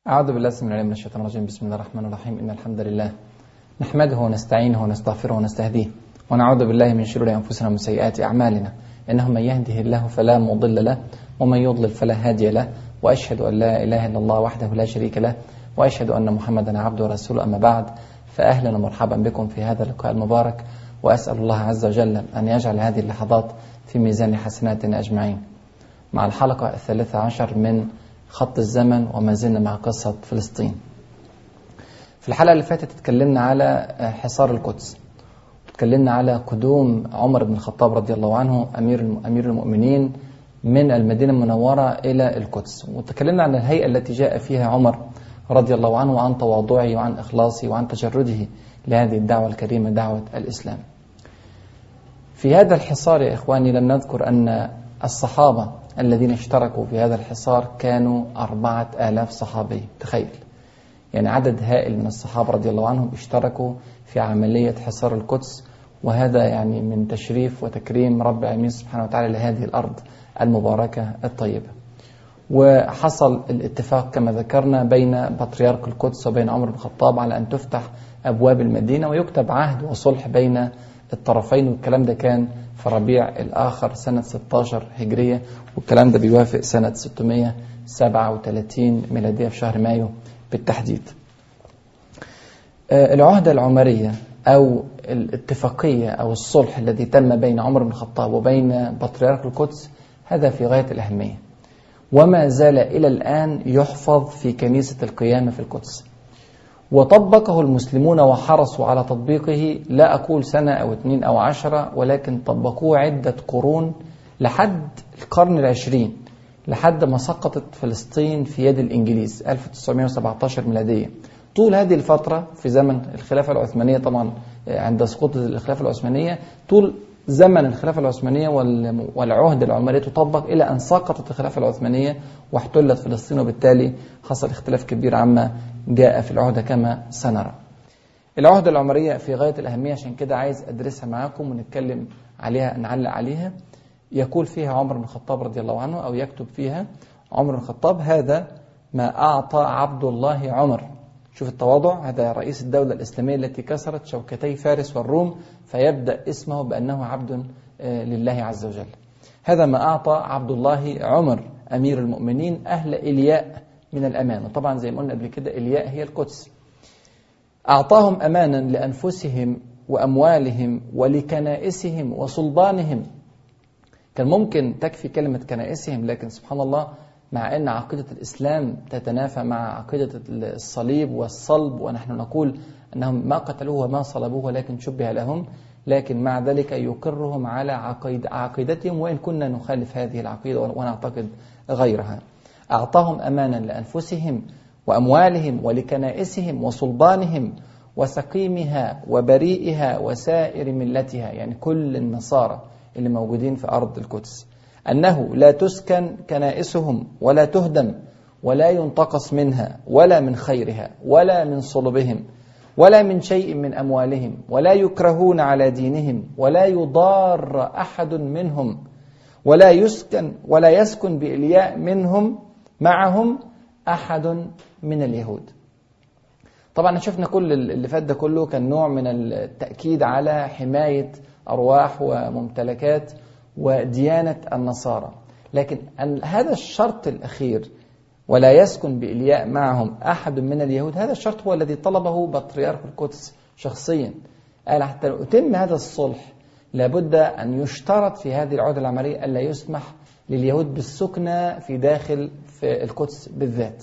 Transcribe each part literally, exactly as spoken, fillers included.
أعوذ بالله السميع العليم من الشيطان الرجيم. بسم الله الرحمن الرحيم. إن الحمد لله نحمده ونستعينه ونستغفره ونستهديه ونعوذ بالله من شرور أنفسنا ومن سيئات أعمالنا، إنه من يهده الله فلا مضل له ومن يضلل فلا هادي له، وأشهد أن لا إله إلا الله وحده لا شريك له، وأشهد أن محمدا عبده ورسوله. أما بعد، فأهلا ومرحبا بكم في هذا اللقاء المبارك، وأسأل الله عز وجل أن يجعل هذه اللحظات في ميزان حسناتنا أجمعين. مع الحلقة الثالثة عشر من خط الزمن، وما زلنا مع قصة فلسطين. في الحلقة اللي فاتت اتكلمنا على حصار القدس، اتكلمنا على قدوم عمر بن الخطاب رضي الله عنه أمير أمير المؤمنين من المدينة المنورة إلى القدس، وتكلمنا عن الهيئة التي جاء فيها عمر رضي الله عنه، وعن تواضعه وعن إخلاصه وعن تجرده لهذه الدعوة الكريمة، دعوة الإسلام. في هذا الحصار يا إخواني لم نذكر أن الصحابة الذين اشتركوا في هذا الحصار كانوا أربعة آلاف صحابي. تخيل، يعني عدد هائل من الصحابة رضي الله عنهم اشتركوا في عملية حصار القدس، وهذا يعني من تشريف وتكريم رب العالمين سبحانه وتعالى لهذه الأرض المباركة الطيبة. وحصل الاتفاق كما ذكرنا بين بطريرك القدس وبين عمر بن الخطاب على أن تفتح أبواب المدينة ويكتب عهد وصلح بين الطرفين، والكلام ده كان في ربيع الآخر سنة ستة عشر هجرية، والكلام ده بيوافق سنة ستمائة وسبعة وثلاثين ميلادية في شهر مايو بالتحديد. العهدة العمرية أو الاتفاقية أو الصلح الذي تم بين عمر بن الخطاب وبين بطريرك القدس هذا في غاية الأهمية، وما زال إلى الآن يحفظ في كنيسة القيامة في القدس، وطبقه المسلمون وحرصوا على تطبيقه. لا أقول سنة أو اثنين أو عشرة، ولكن طبقوه عدة قرون لحد القرن العشرين، لحد ما سقطت فلسطين في يد الإنجليز ألف وتسعمائة وسبعة عشر ميلادية. طول هذه الفترة في زمن الخلافة العثمانية، طبعا عند سقوط الخلافة العثمانية، طول زمن الخلافة العثمانية والعهد العمرية تطبق إلى أن سقطت الخلافة العثمانية واحتلت فلسطين، وبالتالي حصل اختلاف كبير عما جاء في العهدة كما سنرى. العهدة العمرية في غاية الأهمية، عشان كده عايز أدرسها معاكم ونتكلم عليها، نعلق عليها. يقول فيها عمر بن الخطاب رضي الله عنه، أو يكتب فيها عمر بن الخطاب: هذا ما أعطى عبد الله عمر. شوف التواضع، هذا رئيس الدولة الإسلامية التي كسرت شوكتي فارس والروم، فيبدأ اسمه بأنه عبد لله عز وجل. هذا ما أعطى عبد الله عمر أمير المؤمنين أهل إلياء من الأمان، وطبعا زي ما قلنا قبل كده إلياء هي القدس. أعطاهم أمانا لأنفسهم وأموالهم ولكنائسهم وصلبانهم. كان ممكن تكفي كلمة كنائسهم، لكن سبحان الله، مع أن عقيدة الإسلام تتنافى مع عقيدة الصليب والصلب، ونحن نقول أنهم ما قتلوه وما صلبوه ولكن شبه لهم، لكن مع ذلك يقرهم على عقيد عقيدتهم، وإن كنا نخالف هذه العقيدة ونعتقد غيرها. أعطاهم أمانا لأنفسهم وأموالهم ولكنائسهم وصلبانهم وسقيمها وبريئها وسائر ملتها، يعني كل النصارى اللي موجودين في أرض القدس، أنه لا تسكن كنائسهم ولا تهدم ولا ينتقص منها ولا من خيرها ولا من صلبهم ولا من شيء من أموالهم، ولا يكرهون على دينهم ولا يضار أحد منهم، ولا يسكن ولا يسكن بإلياء منهم معهم أحد من اليهود. طبعا شفنا كل اللي فات ده كله كان نوع من التأكيد على حماية أرواح وممتلكات وديانة النصارى، لكن هذا الشرط الأخير، ولا يسكن بإلياء معهم أحد من اليهود، هذا الشرط هو الذي طلبه بطريرك القدس شخصيا. قال حتى لو أتم هذا الصلح لابد أن يشترط في هذه العهدة العمرية ألا يسمح لليهود بالسكنة في داخل في القدس بالذات.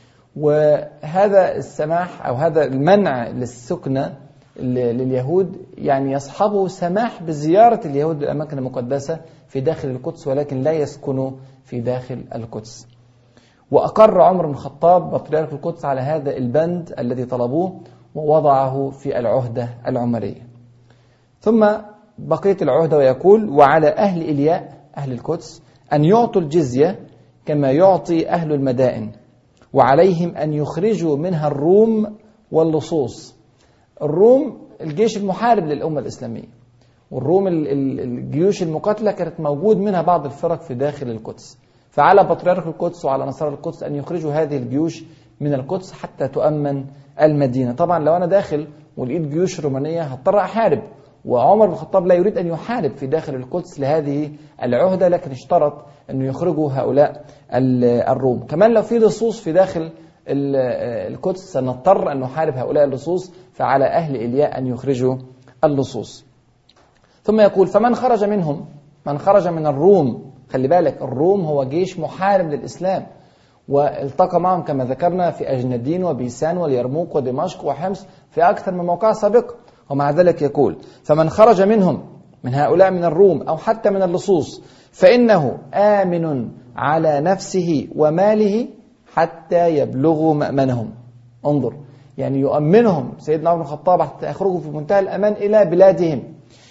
وهذا السماح أو هذا المنع للسكنة لليهود يعني يصحبه سماح بزيارة اليهود للأماكن المقدسة في داخل القدس، ولكن لا يسكنوا في داخل القدس. وأقر عمر بن الخطاب بطريرك القدس على هذا البند الذي طلبوه ووضعه في العهدة العمرية. ثم بقية العهدة ويقول: وعلى أهل إلياء أهل القدس أن يعطوا الجزية كما يعطي أهل المدائن، وعليهم أن يخرجوا منها الروم واللصوص. الروم الجيش المحارب للأمة الإسلامية، والروم الجيوش المقاتلة كانت موجود منها بعض الفرق في داخل القدس، فعلى بطريرك القدس وعلى نصارى القدس أن يخرجوا هذه الجيوش من القدس حتى تؤمن المدينة. طبعا لو أنا داخل ولقيت جيوش رومانية هضطر أحارب، وعمر بن الخطاب لا يريد أن يحارب في داخل القدس لهذه العهدة، لكن اشترط أن يخرجوا هؤلاء الروم. كمان لو في لصوص في داخل القدس سنضطر أن نحارب هؤلاء اللصوص، فعلى أهل إلياء أن يخرجوا اللصوص. ثم يقول فمن خرج منهم، من خرج من الروم، خلي بالك الروم هو جيش محارب للإسلام، والتقى معهم كما ذكرنا في أجندين وبيسان واليرموك ودمشق وحمص في أكثر من موقع سابق. ومع ذلك يقول فمن خرج منهم، من هؤلاء من الروم أو حتى من اللصوص، فإنه آمن على نفسه وماله حتى يبلغوا مأمنهم. انظر، يعني يؤمنهم سيدنا عمر بن الخطاب حتى يخرجوا في منتهى الأمان إلى بلادهم.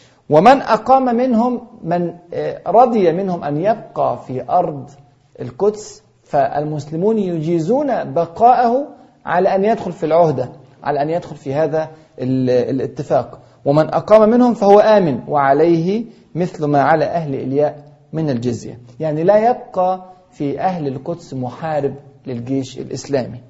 ومن أقام منهم، من رضي منهم أن يبقى في أرض القدس، فالمسلمون يجيزون بقاءه على أن يدخل في العهدة، على أن يدخل في هذا الاتفاق. ومن أقام منهم فهو آمن وعليه مثل ما على أهل إلياء من الجزية. يعني لا يبقى في أهل القدس محارب للجيش الإسلامي.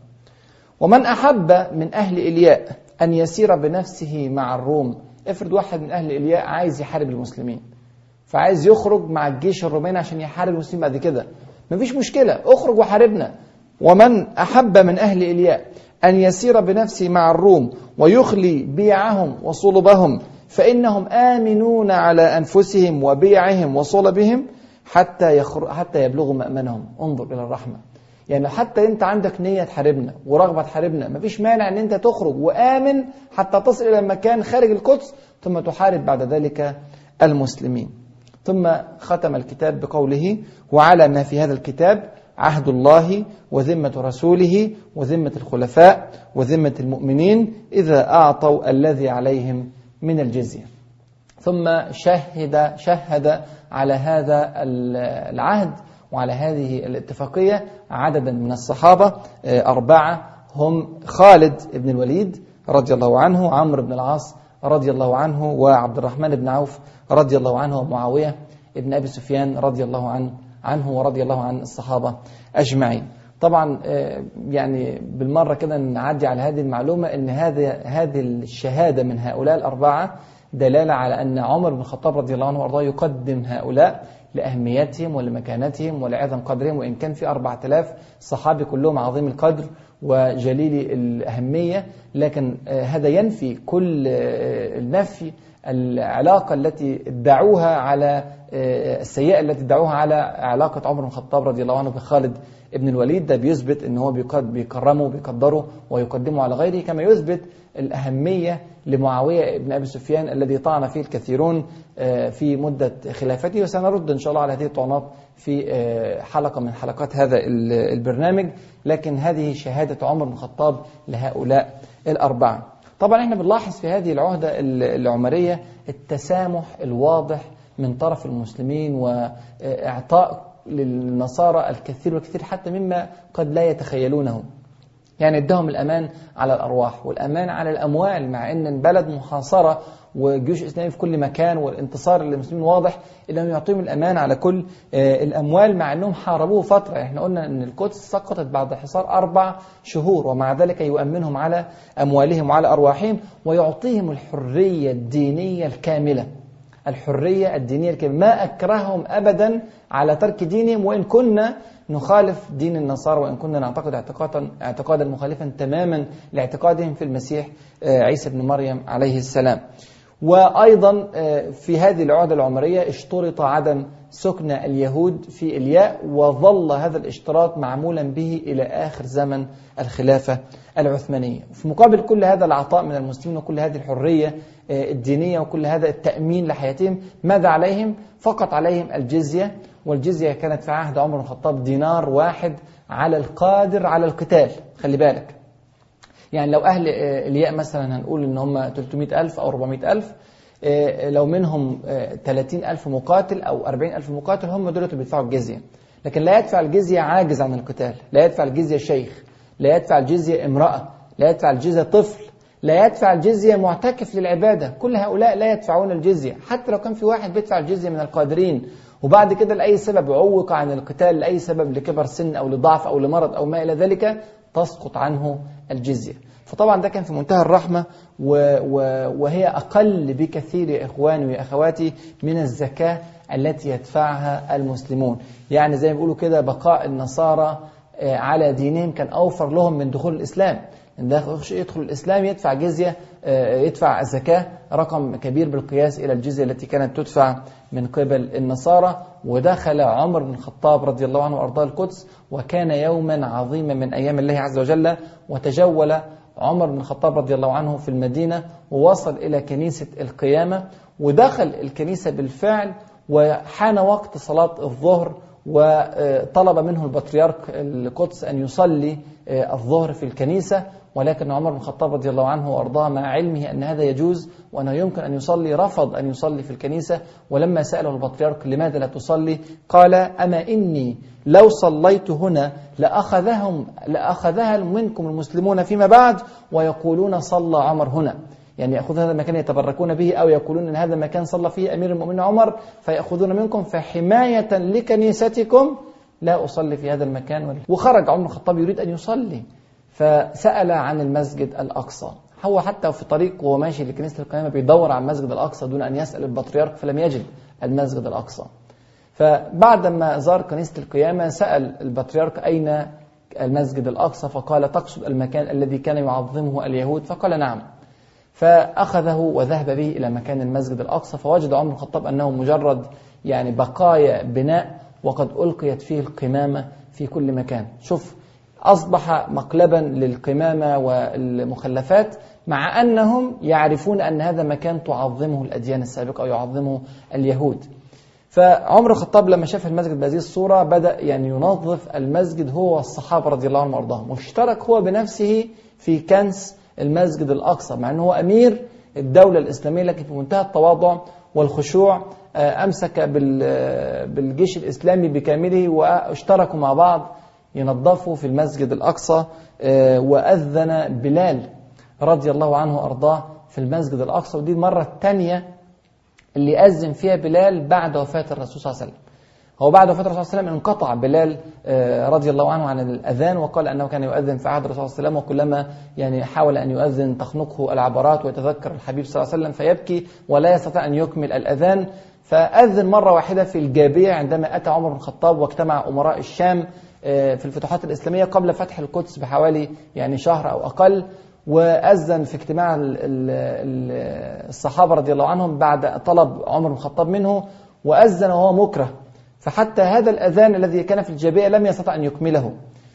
ومن أحب من أهل إلياء أن يسير بنفسه مع الروم، افرض واحد من أهل إلياء عايز يحارب المسلمين، فعايز يخرج مع الجيش الروماني عشان يحارب المسلمين بعد كده، مفيش مشكلة، اخرج وحاربنا. ومن أحب من أهل إلياء أن يسير بنفسه مع الروم ويخلي بيعهم وصلبهم، فإنهم آمنون على أنفسهم وبيعهم وصلبهم حتى يخر... حتى يبلغوا مأمنهم. انظر إلى الرحمة، يعني حتى أنت عندك نية تحاربنا ورغبة تحاربنا، مفيش مانع أن أنت تخرج وآمن حتى تصل إلى مكان خارج القدس ثم تحارب بعد ذلك المسلمين. ثم ختم الكتاب بقوله وعلى ما في هذا الكتاب عهد الله وذمة رسوله وذمة الخلفاء وذمة المؤمنين إذا أعطوا الذي عليهم من الجزية. ثم شهد شهد على هذا العهد وعلى هذه الاتفاقية عددا من الصحابة، أربعة هم خالد بن الوليد رضي الله عنه، عمرو بن العاص رضي الله عنه، وعبد الرحمن بن عوف رضي الله عنه، ومعاوية ابن أبي سفيان رضي الله عنه عنه ورضي الله عن الصحابة أجمعين. طبعا يعني بالمرة كده نعدي على هذه المعلومة أن هذه هذه الشهادة من هؤلاء الأربعة دلالة على أن عمر بن الخطاب رضي الله عنه وأرضاه يقدم هؤلاء لأهميتهم ولمكانتهم ولعظم قدرهم، وإن كان في أربعة آلاف صحابي كلهم عظيم القدر وجليل الأهمية، لكن هذا ينفي كل النفي العلاقة التي ادعوها على السيئة التي ادعوها على علاقة عمر بن الخطاب رضي الله عنه بخالد ابن الوليد. ده بيثبت ان هو بيكرمه وبيقدره ويقدمه على غيره، كما يثبت الأهمية لمعاوية ابن أبي سفيان الذي طعن فيه الكثيرون في مدة خلافته، وسنرد إن شاء الله على هذه الطعنات في حلقة من حلقات هذا البرنامج. لكن هذه شهادة عمر بن الخطاب لهؤلاء الأربعة. طبعا احنا بنلاحظ في هذه العهدة العمرية التسامح الواضح من طرف المسلمين، وإعطاء للنصارى الكثير والكثير حتى مما قد لا يتخيلونه. يعني ادهم الأمان على الأرواح والأمان على الأموال، مع أن البلد محاصرة وجيوش إسلامي في كل مكان والانتصار للمسلمين واضح، إنهم يعطيهم الأمان على كل الأموال، مع أنهم حاربوه فترة. احنا قلنا أن القدس سقطت بعد حصار أربع شهور، ومع ذلك يؤمنهم على أموالهم وعلى أرواحهم، ويعطيهم الحرية الدينية الكاملة. الحرية الدينية الكاملة، ما أكرههم أبدا على ترك دينهم، وإن كنا نخالف دين النصارى، وإن كنا نعتقد اعتقادا اعتقادا مخالفا تماما لاعتقادهم في المسيح عيسى بن مريم عليه السلام. وأيضا في هذه العهدة العمرية اشترط عدم سكن اليهود في إلياء، وظل هذا الاشتراط معمولا به إلى آخر زمن الخلافة العثمانية. في مقابل كل هذا العطاء من المسلمين وكل هذه الحرية الدينية وكل هذا التأمين لحياتهم، ماذا عليهم؟ فقط عليهم الجزية، والجزية كانت في عهد عمر بن الخطاب دينار واحد على القادر على القتال. خلي بالك، يعني لو أهل إلياء مثلا هنقول إن هم ثلاثمائة ألف أو أربعمائة ألف، لو منهم ثلاثين ألف مقاتل أو أربعين ألف مقاتل، هم دول بيدفعوا الجزية. لكن لا يدفع الجزية عاجز عن القتال، لا يدفع الجزية شيخ، لا يدفع الجزية امرأة، لا يدفع الجزية طفل، لا يدفع الجزية معتكف للعبادة. كل هؤلاء لا يدفعون الجزية، حتى لو كان في واحد بيدفع الجزية من القادرين وبعد كده لأي سبب عوق عن القتال، لأي سبب لكبر سن أو لضعف أو لمرض أو ما إلى ذلك، تسقط عنه الجزية. فطبعا ده كان في منتهى الرحمة، وهي أقل بكثير يا إخواني وأخواتي من الزكاة التي يدفعها المسلمون. يعني زي ما بيقولوا كده بقاء النصارى على دينهم كان أوفر لهم من دخول الإسلام. إن يدخل الإسلام يدفع جزية، يدفع الزكاة رقم كبير بالقياس إلى الجزية التي كانت تدفع من قبل النصارى. ودخل عمر بن الخطاب رضي الله عنه وأرضاه القدس، وكان يوما عظيما من أيام الله عز وجل. وتجول عمر بن الخطاب رضي الله عنه في المدينة ووصل إلى كنيسة القيامة، ودخل الكنيسة بالفعل، وحان وقت صلاة الظهر، وطلب منه البطريرك القدس أن يصلي الظهر في الكنيسة. ولكن عمر بن الخطاب رضي الله عنه وأرضاه مع علمه أن هذا يجوز وأنه يمكن أن يصلي رفض أن يصلي في الكنيسة. ولما سأله البطريرك لماذا لا تصلي قال: أما إني لو صليت هنا لأخذهم لأخذها منكم المسلمون فيما بعد ويقولون صلى عمر هنا، يعني يأخذون هذا المكان يتبركون به، أو يقولون أن هذا المكان صلى فيه أمير المؤمنين عمر فيأخذون منكم، فحماية لكنيستكم لا أصلي في هذا المكان. وخرج عمر الخطاب يريد أن يصلي، فسأل عن المسجد الأقصى. هو حتى في طريق وهو ماشي لكنيسة القيامة بيدور على المسجد الأقصى دون أن يسأل البطريرك، فلم يجد المسجد الأقصى. فبعد ما زار كنيسة القيامة سأل البطريرك: أين المسجد الأقصى؟ فقال: تقصد المكان الذي كان يعظمه اليهود؟ فقال: نعم. فأخذه وذهب به إلى مكان المسجد الأقصى، فوجد عمر الخطاب أنه مجرد يعني بقايا بناء، وقد ألقيت فيه القمامة في كل مكان. شوف، أصبح مقلبا للقمامة والمخلفات، مع أنهم يعرفون أن هذا مكان تعظمه الأديان السابقة أو يعظمه اليهود. فعمر الخطاب لما شاف المسجد بهذه الصورة بدأ يعني ينظف المسجد هو والصحابة رضي الله عنهم وارضاهم، واشترك هو بنفسه في كنس المسجد الأقصى، مع أنه هو أمير الدولة الإسلامية، لكن في منتهى التواضع والخشوع أمسك بالجيش الإسلامي بكامله، واشتركوا مع بعض ينظفوا في المسجد الأقصى. وأذن بلال رضي الله عنه وأرضاه في المسجد الأقصى، ودي المرة الثانية اللي أذن فيها بلال بعد وفاة الرسول صلى الله عليه وسلم. هو بعد وفاة الرسول صلى الله عليه وسلم انقطع بلال رضي الله عنه عن الأذان، وقال أنه كان يؤذن في عهد الرسول صلى الله عليه وسلم، وكلما يعني حاول أن يؤذن تخنقه العبرات ويتذكر الحبيب صلى الله عليه وسلم فيبكي ولا يستطيع أن يكمل الأذان. فأذن مرة واحدة في الجابية عندما أتى عمر بن الخطاب واجتمع أمراء الشام في الفتوحات الإسلامية قبل فتح القدس بحوالي يعني شهر أو أقل، وأذن في اجتماع الصحابة رضي الله عنهم بعد طلب عمر بن الخطاب منه، وأذن وهو مكره، فحتى هذا الأذان الذي كان في الجابية لم يستطع أن يكمله،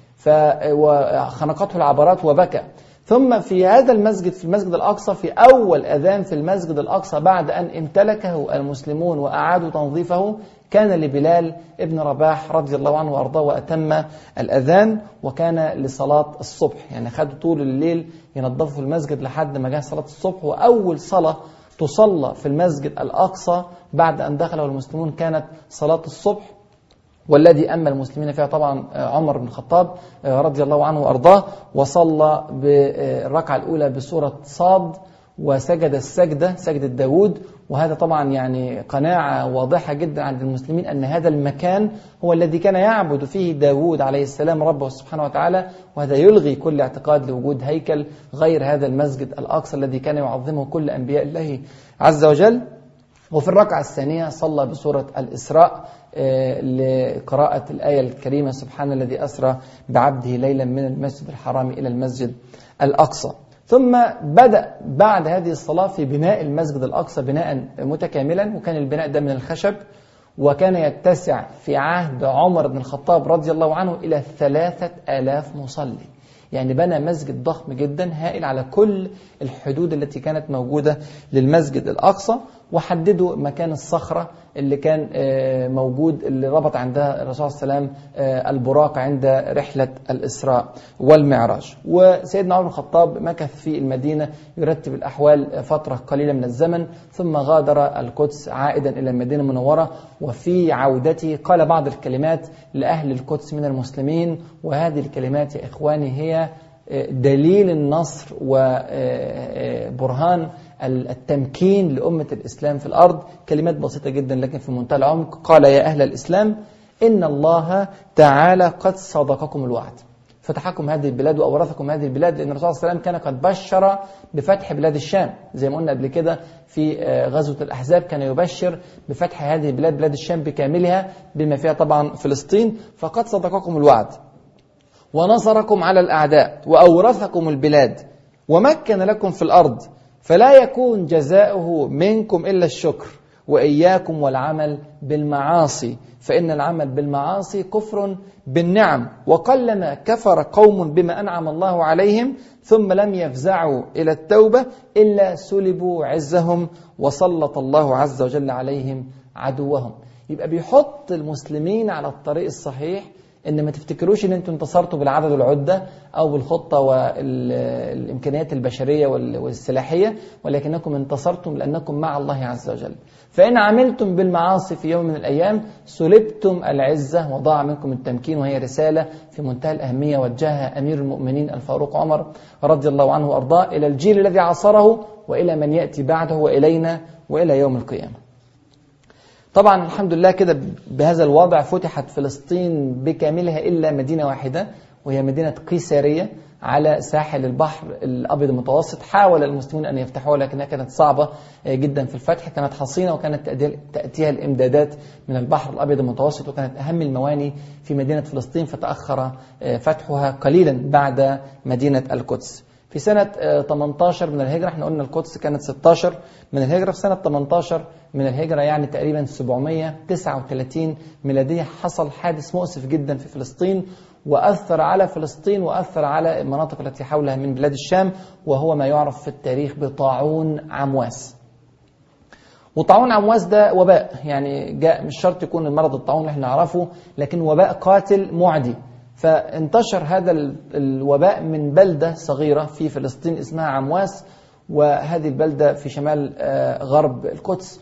فخنقته العبرات وبكى. ثم في هذا المسجد في المسجد الأقصى، في أول أذان في المسجد الأقصى بعد أن امتلكه المسلمون وأعادوا تنظيفه، كان لبلال ابن رباح رضي الله عنه وأرضاه وأتم الأذان، وكان لصلاة الصبح، يعني خدوا طول الليل ينظفوا المسجد لحد ما جاء صلاة الصبح. وأول صلاة تصلى في المسجد الأقصى بعد أن دخله المسلمون كانت صلاة الصبح، والذي أما المسلمين فيها طبعا عمر بن الخطاب رضي الله عنه وأرضاه، وصلى بالركعة الأولى بسورة صاد، وسجد السجدة سجدة داود. وهذا طبعا يعني قناعة واضحة جدا عند المسلمين أن هذا المكان هو الذي كان يعبد فيه داود عليه السلام ربه سبحانه وتعالى، وهذا يلغي كل اعتقاد لوجود هيكل غير هذا المسجد الأقصى الذي كان يعظمه كل أنبياء الله عز وجل. وفي الركعة الثانية صلى بسورة الإسراء لقراءة الآية الكريمة: سبحان الذي أسرى بعبده ليلا من المسجد الحرام إلى المسجد الأقصى. ثم بدأ بعد هذه الصلاة في بناء المسجد الأقصى بناء متكاملا، وكان البناء ده من الخشب، وكان يتسع في عهد عمر بن الخطاب رضي الله عنه إلى ثلاثة آلاف مصلي. يعني بنى مسجد ضخم جدا هائل على كل الحدود التي كانت موجودة للمسجد الأقصى، وحددوا مكان الصخرة اللي كان موجود اللي ربط عندها الرسول صلى الله عليه وسلم البراق عند رحلة الإسراء والمعراج. وسيدنا عمر بن الخطاب مكث في المدينة يرتب الأحوال فترة قليلة من الزمن، ثم غادر القدس عائدا إلى المدينة المنورة. وفي عودته قال بعض الكلمات لأهل القدس من المسلمين، وهذه الكلمات يا إخواني هي دليل النصر وبرهان التمكين لأمة الإسلام في الأرض. كلمات بسيطة جدا لكن في منتهى العمق. قال: يا أهل الإسلام، إن الله تعالى قد صدقكم الوعد، فتحكم هذه البلاد وأورثكم هذه البلاد، لأن الرسول صلى الله عليه وسلم كان قد بشر بفتح بلاد الشام زي ما قلنا قبل كده في غزوة الأحزاب، كان يبشر بفتح هذه البلاد بلاد الشام بكاملها بما فيها طبعا فلسطين. فقد صدقكم الوعد ونصركم على الأعداء وأورثكم البلاد ومكن لكم في الأرض، فلا يكون جزاؤه منكم إلا الشكر، وإياكم والعمل بالمعاصي فإن العمل بالمعاصي كفر بالنعم، وقلما كفر قوم بما أنعم الله عليهم ثم لم يفزعوا إلى التوبة إلا سلبوا عزهم وسلط الله عز وجل عليهم عدوهم. يبقى بيحط المسلمين على الطريق الصحيح، إن ما تفتكروش إن أنتم انتصرتوا بالعدد والعدة أو بالخطة والإمكانيات البشرية والسلاحية، ولكنكم انتصرتم لأنكم مع الله عز وجل. فإن عملتم بالمعاصي في يوم من الأيام سلبتم العزة وضاع منكم التمكين. وهي رسالة في منتهى الأهمية وجهها أمير المؤمنين الفاروق عمر رضي الله عنه وأرضاه إلى الجيل الذي عاصره وإلى من يأتي بعده وإلينا وإلى يوم القيامة. طبعا الحمد لله كده بهذا الوضع فتحت فلسطين بكاملها إلا مدينة واحدة، وهي مدينة قيسارية على ساحل البحر الأبيض المتوسط. حاول المسلمون أن يفتحوها لكنها كانت صعبة جدا في الفتح، كانت حصينة وكانت تأتيها الإمدادات من البحر الأبيض المتوسط، وكانت أهم المواني في مدينة فلسطين، فتأخر فتحها قليلا بعد مدينة القدس. في سنة ثمانية عشر من الهجرة، احنا قلنا القدس كانت ستة عشر من الهجرة، في سنة ثمانية عشر من الهجرة يعني تقريبا سبعمائة وتسعة وثلاثين ميلادية حصل حادث مؤسف جدا في فلسطين، وأثر على فلسطين وأثر على المناطق التي حولها من بلاد الشام، وهو ما يعرف في التاريخ بطاعون عمواس. وطاعون عمواس ده وباء، يعني جاء مش شرط يكون المرض الطاعون اللي احنا نعرفه، لكن وباء قاتل معدي. فانتشر هذا الوباء من بلدة صغيرة في فلسطين اسمها عمواس، وهذه البلدة في شمال غرب القدس.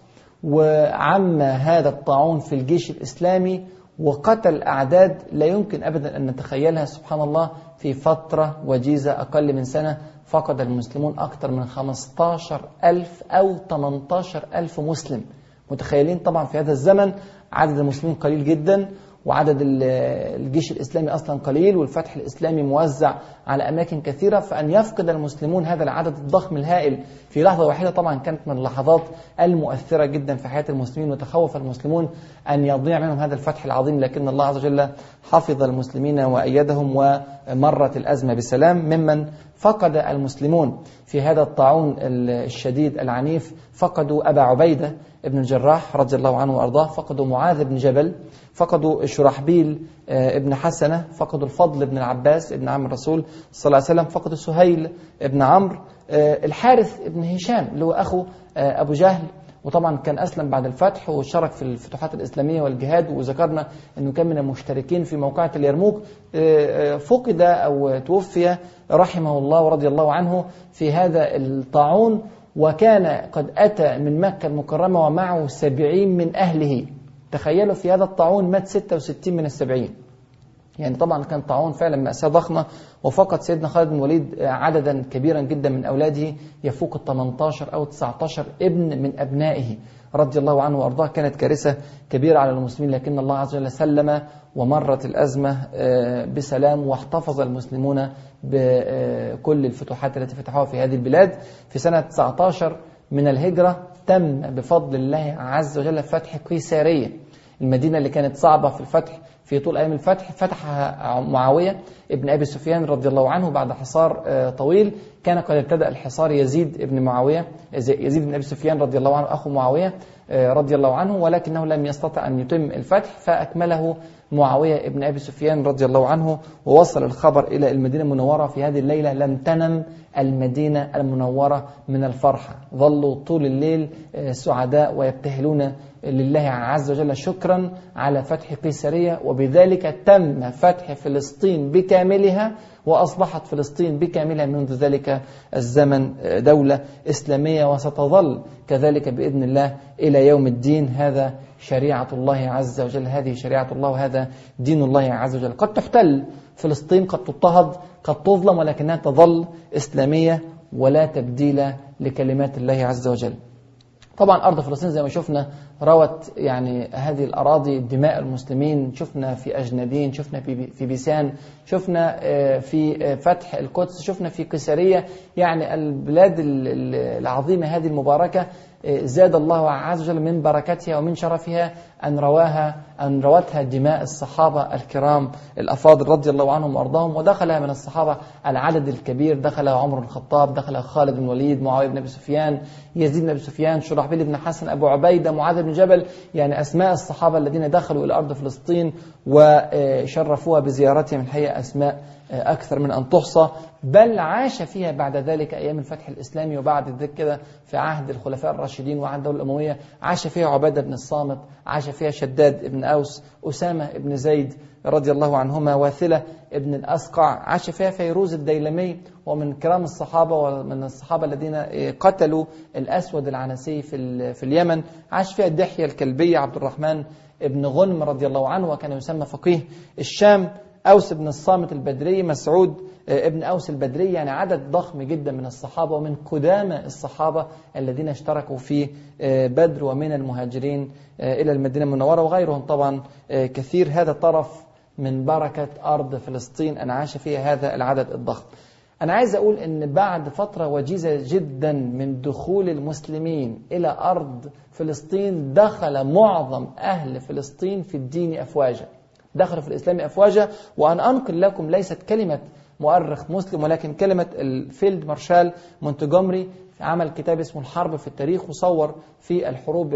وعم هذا الطاعون في الجيش الإسلامي وقتل أعداد لا يمكن أبدا أن نتخيلها. سبحان الله، في فترة وجيزة أقل من سنة فقد المسلمون أكثر من خمسة عشر ألف أو ثمانية عشر ألف مسلم. متخيلين طبعا في هذا الزمن عدد المسلمين قليل جدا، وعدد الجيش الإسلامي أصلا قليل، والفتح الإسلامي موزع على أماكن كثيرة. فأن يفقد المسلمون هذا العدد الضخم الهائل في لحظة واحدة طبعا كانت من اللحظات المؤثرة جدا في حياة المسلمين، وتخوف المسلمون أن يضيع منهم هذا الفتح العظيم، لكن الله عز وجل حفظ المسلمين وأيدهم ومرت الأزمة بسلام. ممن فقد المسلمون في هذا الطاعون الشديد العنيف فقدوا أبا عبيدة ابن الجراح رضي الله عنه وأرضاه، فقدوا معاذ بن جبل، فقدوا شرحبيل ابن حسنة، فقدوا الفضل ابن العباس ابن عم الرسول صلى الله عليه وسلم، فقدوا سهيل ابن عمرو، الحارث ابن هشام اللي هو أخو أبو جهل، وطبعا كان أسلم بعد الفتح وشارك في الفتوحات الإسلامية والجهاد، وذكرنا أنه كان من المشتركين في موقعة اليرموك. فقد أو توفي رحمه الله ورضي الله عنه في هذا الطاعون، وكان قد أتى من مكة المكرمة ومعه سبعين من أهله. تخيلوا في هذا الطاعون مات ستة وستين من السبعين، يعني طبعا كان طاعون فعلا مأساة ضخمة. وفقد سيدنا خالد بن الوليد عددا كبيرا جدا من أولاده يفوق ال ثمانية عشر أو تسعة عشر ابن من أبنائه رضي الله عنه وأرضاه. كانت كارثة كبيرة على المسلمين، لكن الله عز وجل سلم ومرت الأزمة بسلام، واحتفظ المسلمون بكل الفتوحات التي فتحوها في هذه البلاد. في سنة تسعة عشر من الهجرة تم بفضل الله عز وجل فتح قيسارية، المدينة اللي كانت صعبة في الفتح في طول أيام الفتح. فتحها معاوية ابن أبي سفيان رضي الله عنه بعد حصار طويل. كان قد ابتدأ الحصار يزيد ابن معاوية يزيد بن أبي سفيان رضي الله عنه أخو معاوية رضي الله عنه، ولكنه لم يستطع أن يتم الفتح، فأكمله معاوية ابن أبي سفيان رضي الله عنه، ووصل الخبر إلى المدينة المنورة. في هذه الليلة لم تنم المدينة المنورة من الفرحة، ظلوا طول الليل سعداء ويبتهلون لله عز وجل شكرا على فتح قيسارية، وبذلك تم فتح فلسطين بكاملها، وأصبحت فلسطين بكاملها منذ ذلك الزمن دولة إسلامية، وستظل كذلك بإذن الله إلى يوم الدين. هذا شريعة الله عز وجل، هذه شريعة الله وهذا دين الله عز وجل. قد تحتل فلسطين، قد تضطهد، قد تظلم، ولكنها تظل إسلامية ولا تبديل لكلمات الله عز وجل. طبعا أرض فلسطين زي ما شفنا روت يعني هذه الأراضي دماء المسلمين. شفنا في أجنادين، شفنا في بيسان، شفنا في فتح القدس، شفنا في قيسارية. يعني البلاد العظيمة هذه المباركة زاد الله عز وجل من بركتها ومن شرفها أن رواها أن روتها دماء الصحابة الكرام الأفاضل رضي الله عنهم وأرضاهم. ودخلها من الصحابة العدد الكبير، دخلها عمر بن الخطاب، دخلها خالد بن الوليد، معاوية بن أبي سفيان، يزيد بن أبي سفيان، شرحبيل بن حسن، أبو عبيدة، معاذ بن جبل. يعني أسماء الصحابة الذين دخلوا إلى أرض فلسطين وشرفوها بزيارتهم الحقيقة أسماء أكثر من أن تحصى. بل عاش فيها بعد ذلك أيام الفتح الإسلامي وبعد ذلك كده في عهد الخلفاء الراشدين وعهد الدولة الأموية، عاش فيها عبادة بن الصامت، عاش فيها شداد بن أوس، أسامة بن زيد رضي الله عنهما، واثلة بن الأسقع، عاش فيها فيروز الديلمي، ومن كرام الصحابة ومن الصحابة الذين قتلوا الأسود العنسي في في اليمن. عاش فيها دحية الكلبية، عبد الرحمن بن غنم رضي الله عنه وكان يسمى فقيه الشام، أوس بن الصامت البدري، مسعود ابن أوس البدري. يعني عدد ضخم جدا من الصحابة ومن قدامى الصحابة الذين اشتركوا في بدر ومن المهاجرين إلى المدينة المنورة وغيرهم طبعا كثير. هذا طرف من بركة أرض فلسطين أن عاش فيها هذا العدد الضخم. أنا عايز أقول أن بعد فترة وجيزة جدا من دخول المسلمين إلى أرض فلسطين، دخل معظم أهل فلسطين في الدين أفواجا، دخلوا في الإسلام أفواجا. وأنا أنقل لكم ليست كلمة مؤرخ مسلم ولكن كلمة الفيلد مارشال مونتجومري، عمل كتاب اسمه الحرب في التاريخ، وصور في الحروب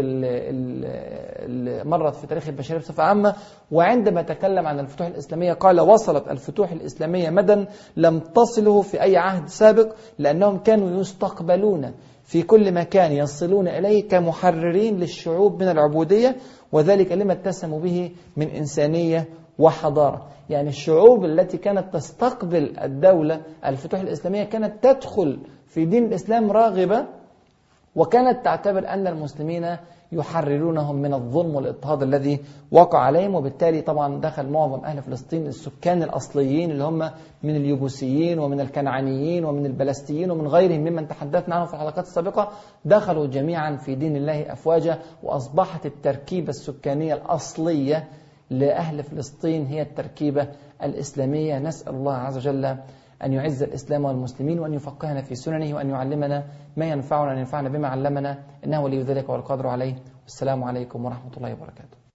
اللي مرت في تاريخ البشرية بصفة عامة. وعندما تكلم عن الفتوح الإسلامية قال: وصلت الفتوح الإسلامية مدى لم تصله في أي عهد سابق، لأنهم كانوا يستقبلون في كل مكان يصلون إليه كمحررين للشعوب من العبودية، وذلك لما اتسموا به من إنسانية وحضارة. يعني الشعوب التي كانت تستقبل الدولة الفتوح الإسلامية كانت تدخل في دين الإسلام راغبة، وكانت تعتبر أن المسلمين يحررونهم من الظلم والاضطهاد الذي وقع عليهم. وبالتالي طبعا دخل معظم أهل فلسطين السكان الأصليين اللي هم من اليبوسيين ومن الكنعانيين ومن البلستيين ومن غيرهم ممن تحدثنا عنه في الحلقات السابقة، دخلوا جميعا في دين الله أفواجا. وأصبحت التركيبة السكانية الأصلية لأهل فلسطين هي التركيبة الإسلامية. نسأل الله عز وجل أن يعز الإسلام والمسلمين وأن يفقهنا في سننه وأن يعلمنا ما ينفعنا وأن ينفعنا بما علمنا، إنه ولي ذلك والقادر عليه. والسلام عليكم ورحمة الله وبركاته.